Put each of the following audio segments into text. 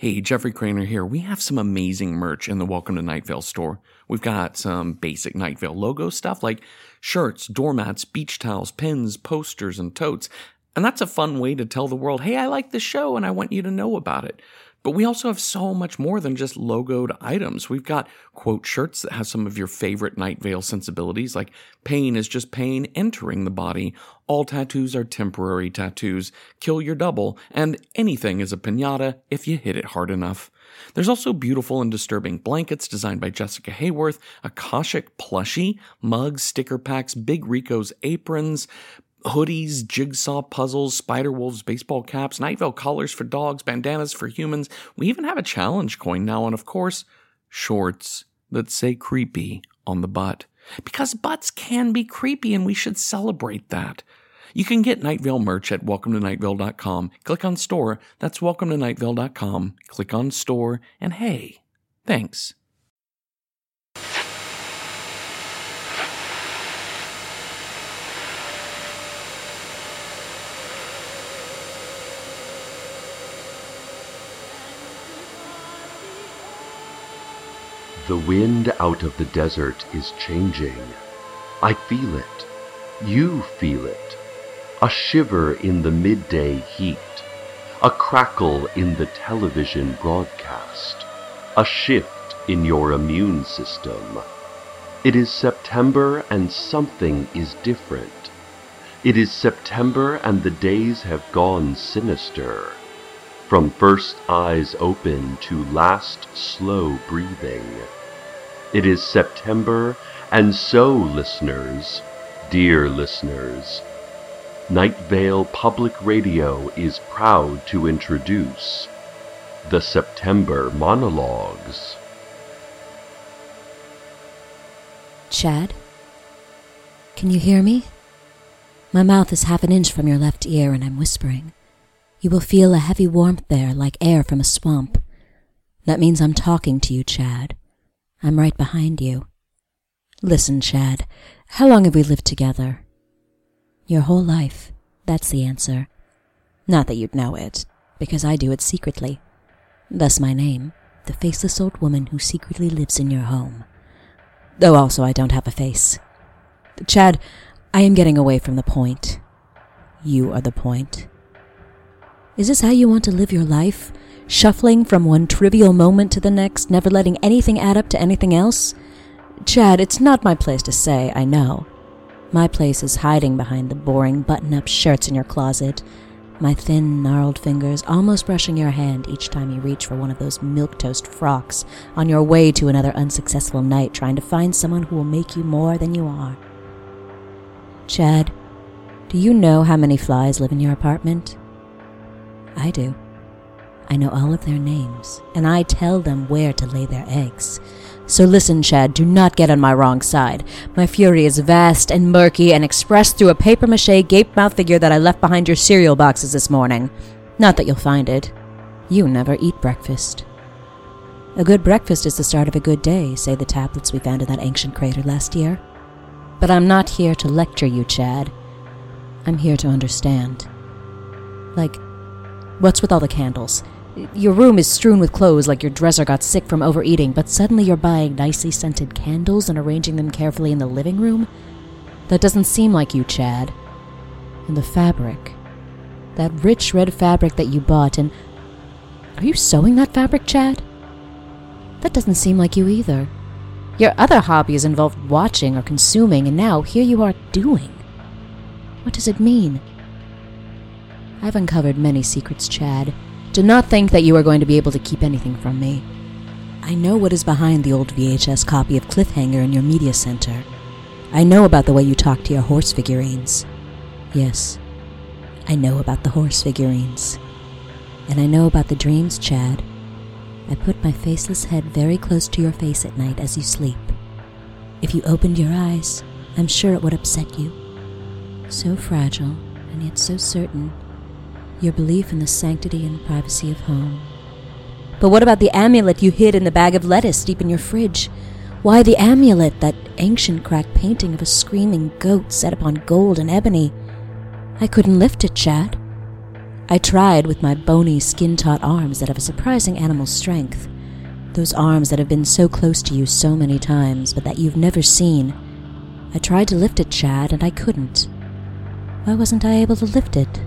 Hey, Jeffrey Craner here. We have some amazing merch in the Welcome to Night Vale store. We've got some basic Night Vale logo stuff like shirts, doormats, beach towels, pins, posters, and totes. And that's a fun way to tell the world, hey, I like the show and I want you to know about it. But we also have so much more than just logoed items. We've got quote shirts that have some of your favorite Night Vale sensibilities, like pain is just pain entering the body, all tattoos are temporary tattoos, kill your double, and anything is a piñata if you hit it hard enough. There's also beautiful and disturbing blankets designed by Jessica Hayworth, Akashic plushie, mugs, sticker packs, Big Rico's aprons, hoodies, jigsaw puzzles, Spider-Wolves baseball caps, Night Vale collars for dogs, bandanas for humans. We even have a challenge coin now, and of course, shorts that say creepy on the butt. Because butts can be creepy, and we should celebrate that. You can get Night Vale merch at welcometonightvale.com. Click on store. That's welcometonightvale.com. Click on store, and hey, thanks. The wind out of the desert is changing. I feel it. You feel it. A shiver in the midday heat. A crackle in the television broadcast. A shift in your immune system. It is September and something is different. It is September and the days have gone sinister. From first eyes open to last slow breathing. It is September, and so, listeners, dear listeners, Night Vale Public Radio is proud to introduce the September Monologues. Chad? Can you hear me? My mouth is half an inch from your left ear and I'm whispering. You will feel a heavy warmth there, like air from a swamp. That means I'm talking to you, Chad. I'm right behind you. Listen, Chad, how long have we lived together? Your whole life. That's the answer. Not that you'd know it, because I do it secretly. Thus my name, the faceless old woman who secretly lives in your home. Though also I don't have a face. Chad, I am getting away from the point. You are the point. Is this how you want to live your life? Shuffling from one trivial moment to the next, never letting anything add up to anything else? Chad, it's not my place to say, I know. My place is hiding behind the boring button-up shirts in your closet, my thin, gnarled fingers almost brushing your hand each time you reach for one of those milquetoast frocks on your way to another unsuccessful night trying to find someone who will make you more than you are. Chad, do you know how many flies live in your apartment? I do. I know all of their names, and I tell them where to lay their eggs. So listen, Chad, do not get on my wrong side. My fury is vast and murky and expressed through a papier-mâché gape-mouth figure that I left behind your cereal boxes this morning. Not that you'll find it. You never eat breakfast. A good breakfast is the start of a good day, say the tablets we found in that ancient crater last year. But I'm not here to lecture you, Chad. I'm here to understand. Like, what's with all the candles? Your room is strewn with clothes like your dresser got sick from overeating, but suddenly you're buying nicely scented candles and arranging them carefully in the living room? That doesn't seem like you, Chad. And the fabric. That rich red fabric that you bought, and... Are you sewing that fabric, Chad? That doesn't seem like you either. Your other hobbies involved watching or consuming, and now here you are doing. What does it mean? I've uncovered many secrets, Chad. Do not think that you are going to be able to keep anything from me. I know what is behind the old VHS copy of Cliffhanger in your media center. I know about the way you talk to your horse figurines. Yes, I know about the horse figurines. And I know about the dreams, Chad. I put my faceless head very close to your face at night as you sleep. If you opened your eyes, I'm sure it would upset you. So fragile, and yet so certain. Your belief in the sanctity and privacy of home. But what about the amulet you hid in the bag of lettuce deep in your fridge? Why the amulet, that ancient cracked painting of a screaming goat set upon gold and ebony? I couldn't lift it, Chad. I tried with my bony, skin-taut arms that have a surprising animal strength. Those arms that have been so close to you so many times, but that you've never seen. I tried to lift it, Chad, and I couldn't. Why wasn't I able to lift it?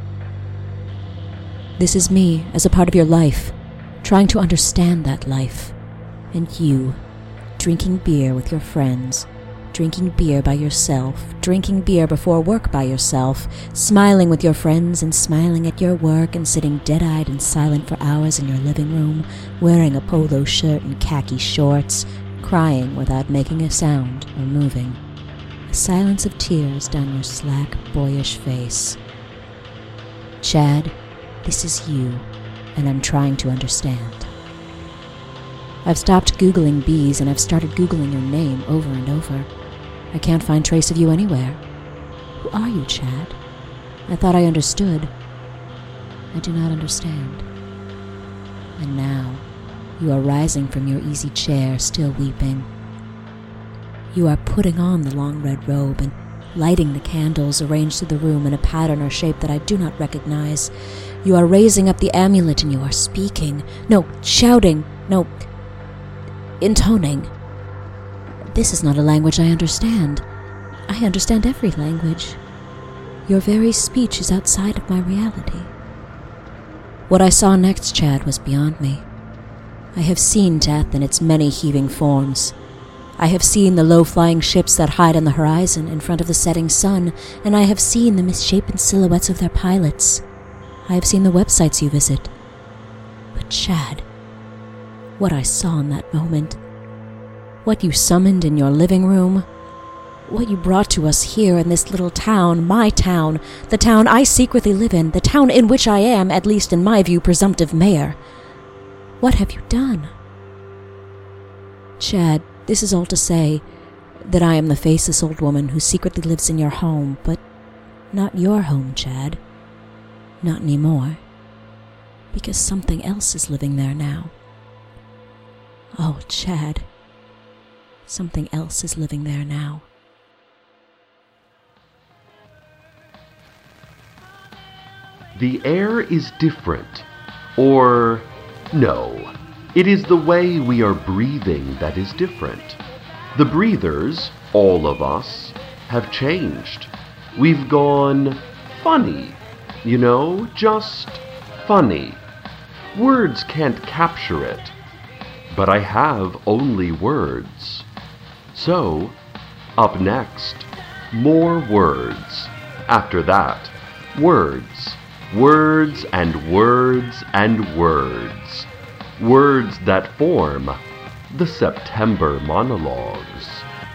This is me, as a part of your life, trying to understand that life. And you, drinking beer with your friends, drinking beer by yourself, drinking beer before work by yourself, smiling with your friends and smiling at your work and sitting dead-eyed and silent for hours in your living room, wearing a polo shirt and khaki shorts, crying without making a sound or moving. A silence of tears down your slack, boyish face. Chad, this is you, and I'm trying to understand. I've stopped Googling bees and I've started Googling your name over and over. I can't find trace of you anywhere. Who are you, Chad? I thought I understood. I do not understand. And now, you are rising from your easy chair, still weeping. You are putting on the long red robe and lighting the candles arranged through the room in a pattern or shape that I do not recognize. You are raising up the amulet and you are speaking. No, shouting. No, intoning. This is not a language I understand. I understand every language. Your very speech is outside of my reality. What I saw next, Chad, was beyond me. I have seen death in its many heaving forms. I have seen the low-flying ships that hide on the horizon in front of the setting sun, and I have seen the misshapen silhouettes of their pilots. I have seen the websites you visit. But Chad, what I saw in that moment, what you summoned in your living room, what you brought to us here in this little town, my town, the town I secretly live in, the town in which I am, at least in my view, presumptive mayor. What have you done? Chad, this is all to say that I am the faceless old woman who secretly lives in your home, but not your home, Chad. Not anymore. Because something else is living there now. Oh, Chad. Something else is living there now. The air is different. Or, no, it is the way we are breathing that is different. The breathers, all of us, have changed. We've gone funny, just funny. Words can't capture it, but I have only words. So, up next, more words. After that, words. Words and words and words. Words that form the September monologues.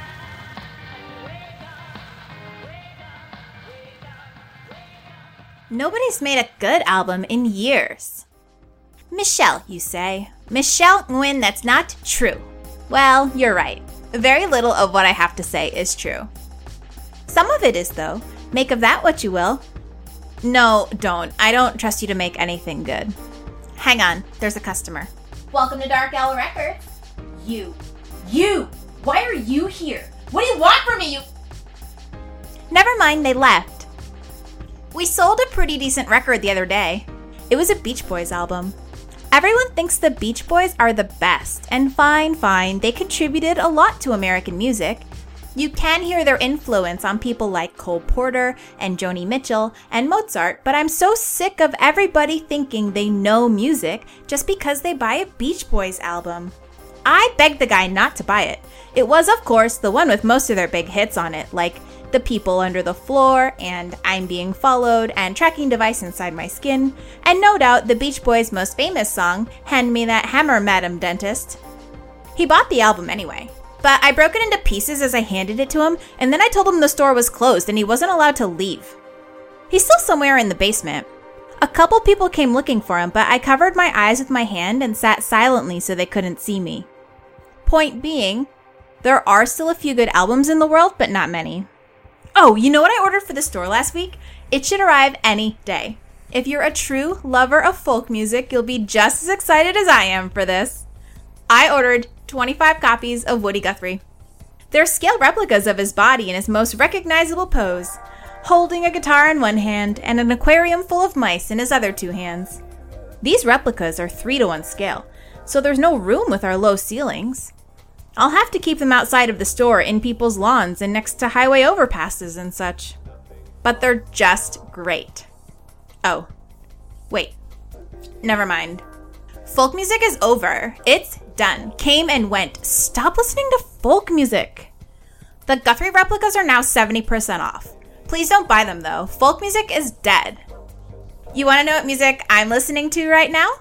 Nobody's made a good album in years. Michelle, you say. Michelle Nguyen, that's not true. Well, you're right. Very little of what I have to say is true. Some of it is, though. Make of that what you will. No, don't. I don't trust you to make anything good. Hang on, there's a customer. Welcome to Dark Owl Records. You! Why are you here? What do you want from me, you... Never mind, they left. We sold a pretty decent record the other day. It was a Beach Boys album. Everyone thinks the Beach Boys are the best, and fine, they contributed a lot to American music. You can hear their influence on people like Cole Porter and Joni Mitchell and Mozart, but I'm so sick of everybody thinking they know music just because they buy a Beach Boys album. I begged the guy not to buy it. It was, of course, the one with most of their big hits on it, like The People Under the Floor and I'm Being Followed and Tracking Device Inside My Skin, and no doubt the Beach Boys' most famous song, Hand Me That Hammer, Madam Dentist. He bought the album anyway, but I broke it into pieces as I handed it to him, and then I told him the store was closed and he wasn't allowed to leave. He's still somewhere in the basement. A couple people came looking for him, but I covered my eyes with my hand and sat silently so they couldn't see me. Point being, there are still a few good albums in the world, but not many. Oh, you know what I ordered for the store last week? It should arrive any day. If you're a true lover of folk music, you'll be just as excited as I am for this. I ordered 25 copies of Woody Guthrie. They're scale replicas of his body in his most recognizable pose. holding a guitar in one hand and an aquarium full of mice in his other two hands. These replicas are 3-to-1 scale, so there's no room with our low ceilings. I'll have to keep them outside of the store in people's lawns and next to highway overpasses and such. But they're just great. Oh, wait. Never mind. Folk music is over. It's done. Came and went. Stop listening to folk music. The Guthrie replicas are now 70% off. Please don't buy them though. Folk music is dead. You want to know what music I'm listening to right now?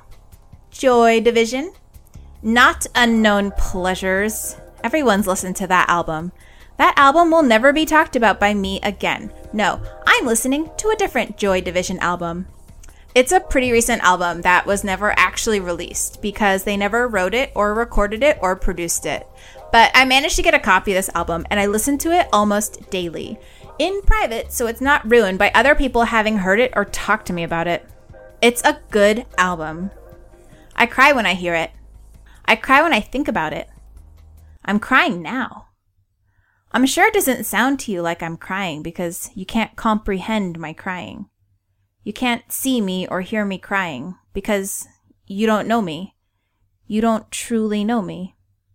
Joy Division. Not Unknown Pleasures. Everyone's listened to that album. That album will never be talked about by me again. No, I'm listening to a different Joy Division album. It's a pretty recent album that was never actually released because they never wrote it or recorded it or produced it. But I managed to get a copy of this album and I listen to it almost daily. In private, so it's not ruined by other people having heard it or talked to me about it. It's a good album. I cry when I hear it. I cry when I think about it. I'm crying now. I'm sure it doesn't sound to you like I'm crying because you can't comprehend my crying. You can't see me or hear me crying because you don't know me. You don't truly know me.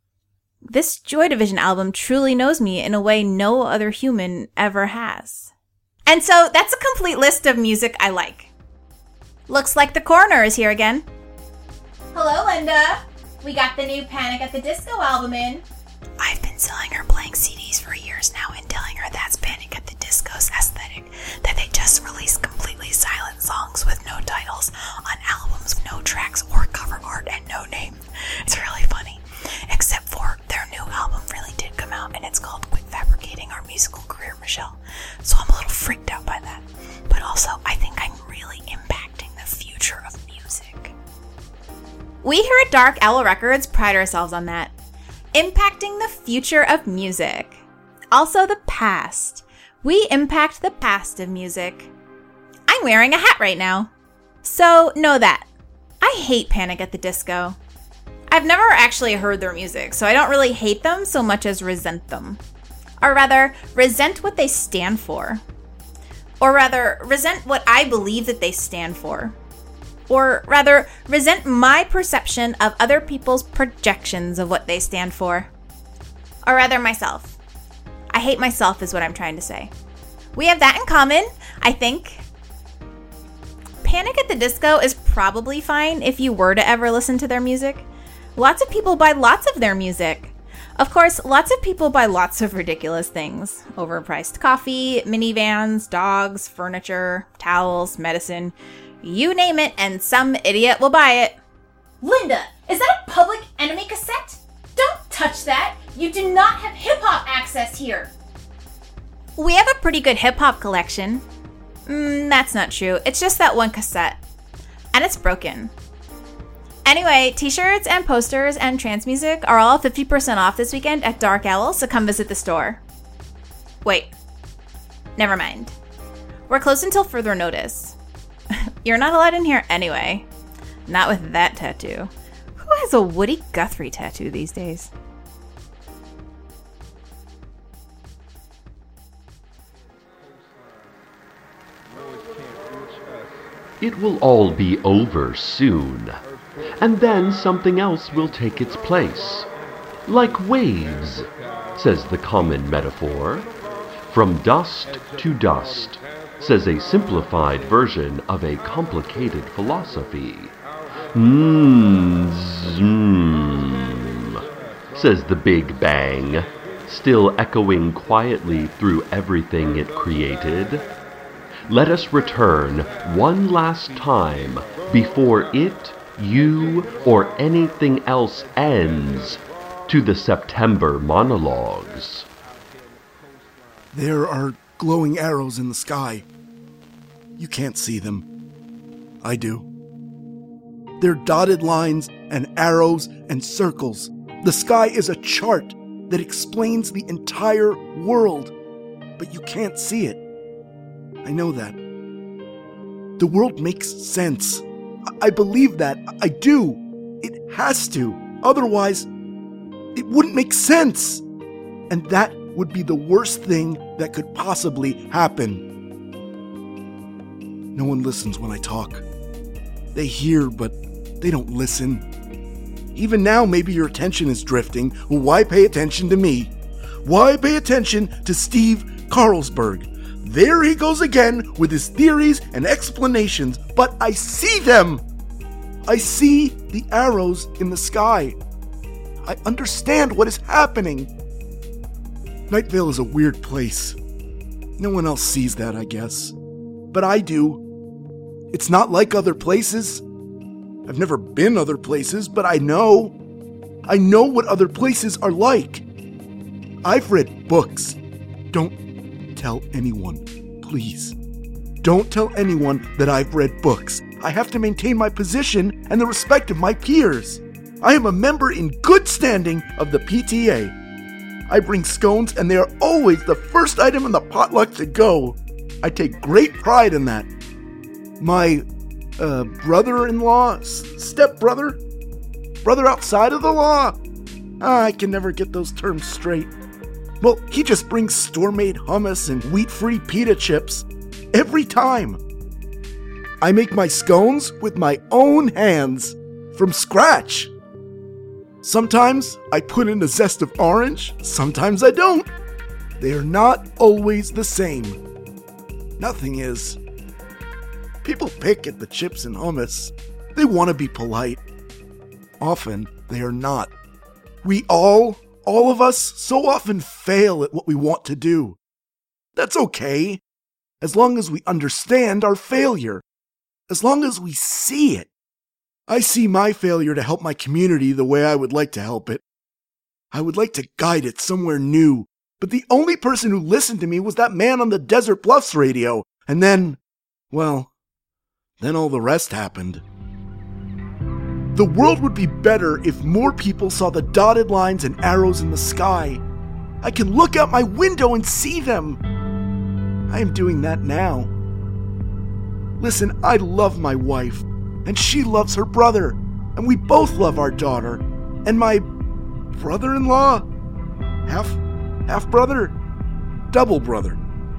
This Joy Division album truly knows me in a way no other human ever has. And so that's a complete list of music I like. Looks like the coroner is here again. Hello, Linda. We got the new Panic at the Disco album in. I've been telling her blank CDs for years now and telling her that's Panic at the Disco's aesthetic, that they just release completely silent songs with no titles on albums, no tracks or cover art and no name. It's really funny. Except for their new album really did come out and it's called Quit Fabricating Our Musical Career, Michelle. So I'm a little freaked out by that. But also, I think I'm really impacting the future of music. We here at Dark Owl Records pride ourselves on that. Impacting the future of music. Also the past. We impact the past of music. I'm wearing a hat right now. So know that. I hate Panic at the Disco. I've never actually heard their music, so I don't really hate them so much as resent them. Or rather, resent what they stand for. Or rather, resent what I believe that they stand for. Or rather, resent my perception of other people's projections of what they stand for. Or rather, myself. I hate myself is what I'm trying to say. We have that in common, I think. Panic at the Disco is probably fine if you were to ever listen to their music. Lots of people buy lots of their music. Of course, lots of people buy lots of ridiculous things. Overpriced coffee, minivans, dogs, furniture, towels, medicine. You name it, and some idiot will buy it. Linda, is that a Public Enemy cassette? Don't touch that! You do not have hip-hop access here! We have a pretty good hip-hop collection. That's not true. It's just that one cassette. And it's broken. Anyway, t-shirts and posters and trance music are all 50% off this weekend at Dark Owl, so come visit the store. Wait. Never mind. We're closed until further notice. You're not allowed in here anyway. Not with that tattoo. Who has a Woody Guthrie tattoo these days? It will all be over soon, and then something else will take its place. Like waves, says the common metaphor. From dust to dust, says a simplified version of a complicated philosophy. Says the Big Bang, still echoing quietly through everything it created. Let us return one last time before it, you, or anything else ends to the September monologues. There are glowing arrows in the sky. You can't see them. I do. They're dotted lines and arrows and circles. The sky is a chart that explains the entire world, but you can't see it. I know that. The world makes sense. I believe that. I do. It has to. Otherwise, it wouldn't make sense. And that would be the worst thing that could possibly happen. No one listens when I talk. They hear, but they don't listen. Even now, maybe your attention is drifting. Well, why pay attention to me? Why pay attention to Steve Carlsberg? There he goes again with his theories and explanations, but I see them. I see the arrows in the sky. I understand what is happening. Night Vale is a weird place. No one else sees that, I guess. But I do. It's not like other places. I've never been other places, but I know. I know what other places are like. I've read books. Don't tell anyone, please. Don't tell anyone that I've read books. I have to maintain my position and the respect of my peers. I am a member in good standing of the PTA. I bring scones and they are always the first item in the potluck to go. I take great pride in that. My brother-in-law, stepbrother, brother outside of the law. I can never get those terms straight. Well, he just brings store-made hummus and wheat-free pita chips every time. I make my scones with my own hands, from scratch. Sometimes I put in a zest of orange, sometimes I don't. They are not always the same. Nothing is. People pick at the chips and hummus. They want to be polite. Often, they are not. We all of us, so often fail at what we want to do. That's okay, as long as we understand our failure. As long as we see it. I see my failure to help my community the way I would like to help it. I would like to guide it somewhere new, but the only person who listened to me was that man on the Desert Bluffs radio, and then, well, then all the rest happened. The world would be better if more people saw the dotted lines and arrows in the sky. I can look out my window and see them. I am doing that now. Listen, I love my wife, and she loves her brother, and we both love our daughter, and my brother-in-law, half-brother, double brother.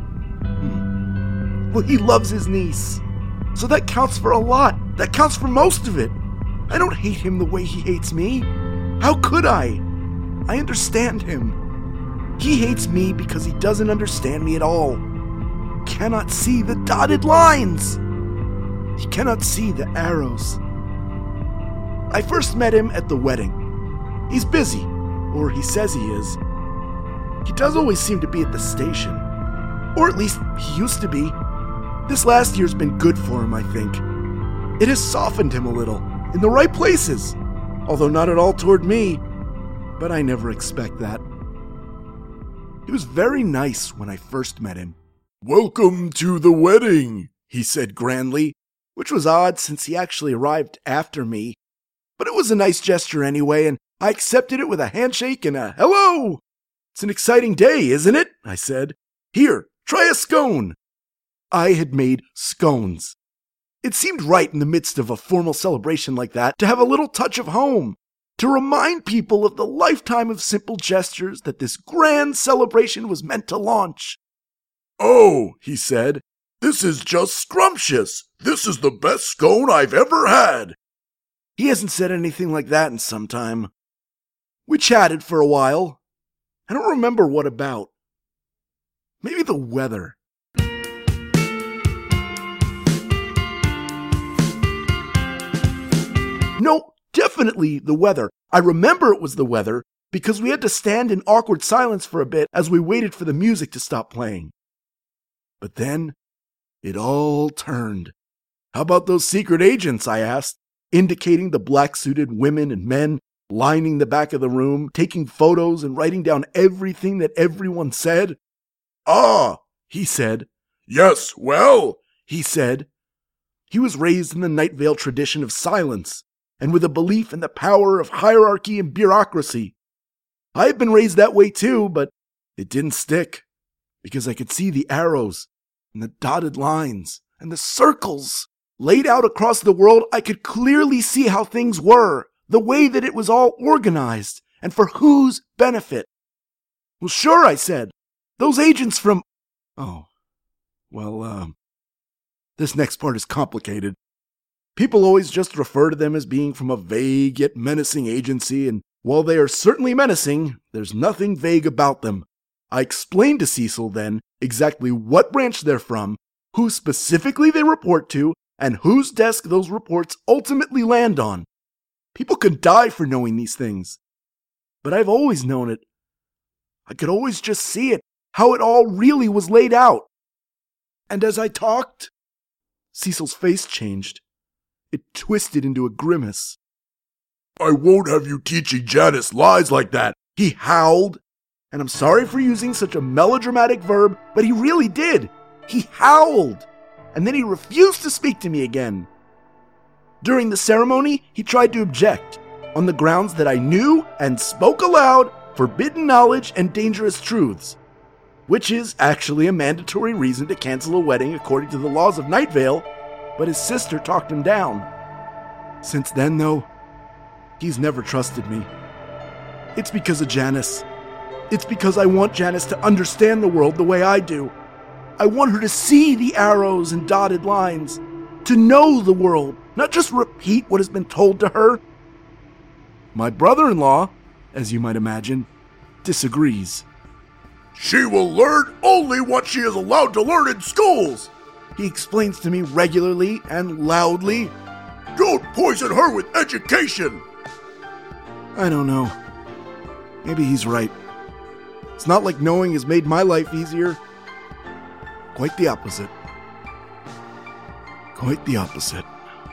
Well, he loves his niece, so that counts for a lot. That counts for most of it. I don't hate him the way he hates me. How could I? I understand him. He hates me because he doesn't understand me at all. Cannot see the dotted lines. He cannot see the arrows. I first met him at the wedding. He's busy, or he says he is. He does always seem to be at the station. Or at least he used to be. This last year's been good for him, I think. It has softened him a little, in the right places, although not at all toward me. But I never expect that. He was very nice when I first met him. "Welcome to the wedding," he said grandly, which was odd since he actually arrived after me. But it was a nice gesture anyway, and I accepted it with a handshake and a hello. "It's an exciting day, isn't it?" I said. "Here, try a scone." I had made scones. It seemed right in the midst of a formal celebration like that to have a little touch of home, to remind people of the lifetime of simple gestures that this grand celebration was meant to launch. "Oh," he said, "this is just scrumptious. This is the best scone I've ever had." He hasn't said anything like that in some time. We chatted for a while. I don't remember what about. Maybe the weather. No, definitely the weather. I remember it was the weather because we had to stand in awkward silence for a bit as we waited for the music to stop playing. But then it all turned. "How about those secret agents?" I asked, indicating the black-suited women and men lining the back of the room, taking photos and writing down everything that everyone said. "Ah," he said. "Yes, well," he said. He was raised in the Night Vale tradition of silence, and with a belief in the power of hierarchy and bureaucracy. I had been raised that way too, but it didn't stick, because I could see the arrows, and the dotted lines, and the circles. Laid out across the world, I could clearly see how things were, the way that it was all organized, and for whose benefit. "Well, sure," I said. "Those agents from..." "Oh, well, This next part is complicated. People always just refer to them as being from a vague yet menacing agency, and while they are certainly menacing, there's nothing vague about them. I explained to Cecil then exactly what branch they're from, who specifically they report to, and whose desk those reports ultimately land on. People could die for knowing these things. But I've always known it. I could always just see it, how it all really was laid out. And as I talked, Cecil's face changed. It twisted into a grimace. "I won't have you teaching Janice lies like that," he howled. And I'm sorry for using such a melodramatic verb, but he really did. He howled. And then he refused to speak to me again. During the ceremony, he tried to object, on the grounds that I knew and spoke aloud forbidden knowledge and dangerous truths, which is actually a mandatory reason to cancel a wedding according to the laws of Night Vale, but his sister talked him down. Since then, though, he's never trusted me. It's because of Janice. It's because I want Janice to understand the world the way I do. I want her to see the arrows and dotted lines, to know the world, not just repeat what has been told to her. My brother-in-law, as you might imagine, disagrees. "She will learn only what she is allowed to learn in schools," he explains to me regularly and loudly. "Don't poison her with education." I don't know. Maybe he's right. It's not like knowing has made my life easier. Quite the opposite. Quite the opposite.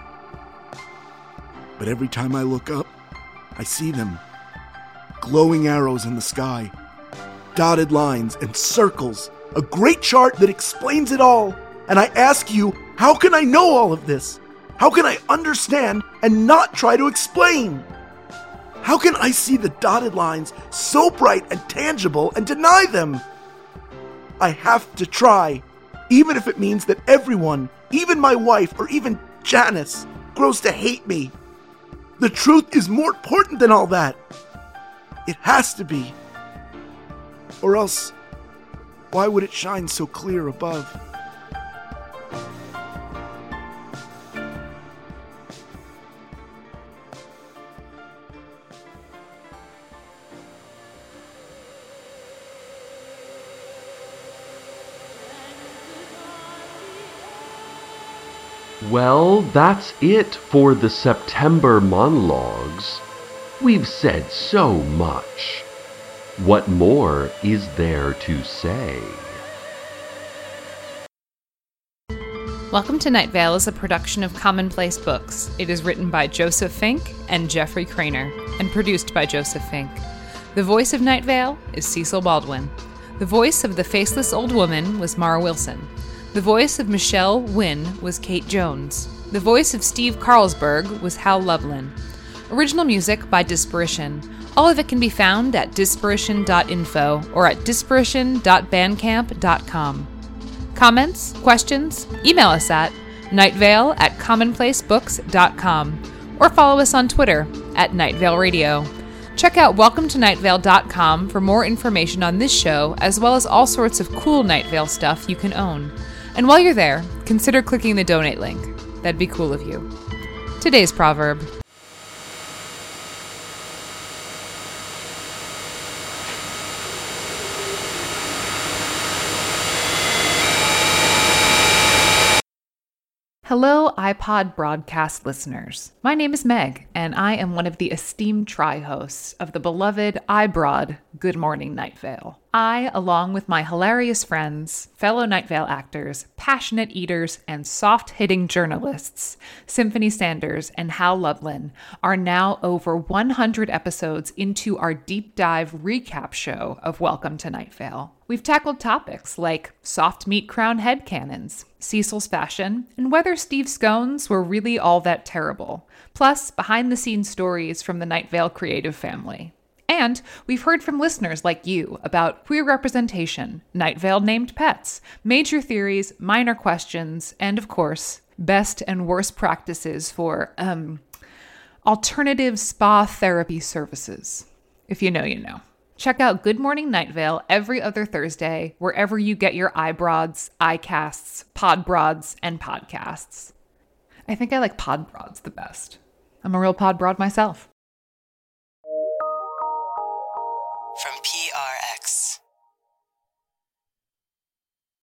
But every time I look up, I see them. Glowing arrows in the sky, dotted lines and circles, a great chart that explains it all. And I ask you, how can I know all of this? How can I understand and not try to explain? How can I see the dotted lines so bright and tangible and deny them? I have to try, even if it means that everyone, even my wife or even Janice, grows to hate me. The truth is more important than all that. It has to be. Or else, why would it shine so clear above? Well, that's it for the September monologues. We've said so much. What more is there to say? Welcome to Night Vale is a production of Commonplace Books. It is written by Joseph Fink and Jeffrey Craner, and produced by Joseph Fink. The voice of Night Vale is Cecil Baldwin. The voice of the faceless old woman was Mara Wilson. The voice of Michelle Wynn was Kate Jones. The voice of Steve Carlsberg was Hal Loveland. Original music by Disparition. All of it can be found at disparition.info or at disparition.bandcamp.com. Comments? Questions? Email us at nightvale@commonplacebooks.com or follow us on Twitter at Night Vale Radio. Check out welcometonightvale.com for more information on this show, as well as all sorts of cool Night Vale stuff you can own. And while you're there, consider clicking the donate link. That'd be cool of you. Today's proverb. Hello, iPod broadcast listeners. My name is Meg, and I am one of the esteemed tri-hosts of the beloved iBroad Good Morning Night Vale. I, along with my hilarious friends, fellow Night Vale actors, passionate eaters, and soft-hitting journalists, Symphony Sanders and Hal Loveland, are now over 100 episodes into our deep dive recap show of Welcome to Night Vale. We've tackled topics like soft meat crown headcanons, Cecil's fashion, and whether Steve's scones were really all that terrible, plus behind-the-scenes stories from the Night Vale creative family. And we've heard from listeners like you about queer representation, Night Vale named pets, major theories, minor questions, and of course, best and worst practices for, alternative spa therapy services. If you know, you know. Check out Good Morning Night Vale every other Thursday, wherever you get your iBroads, iCasts, Podbroads, and podcasts. I think I like Podbroads the best. I'm a real Podbroad myself. From PRX.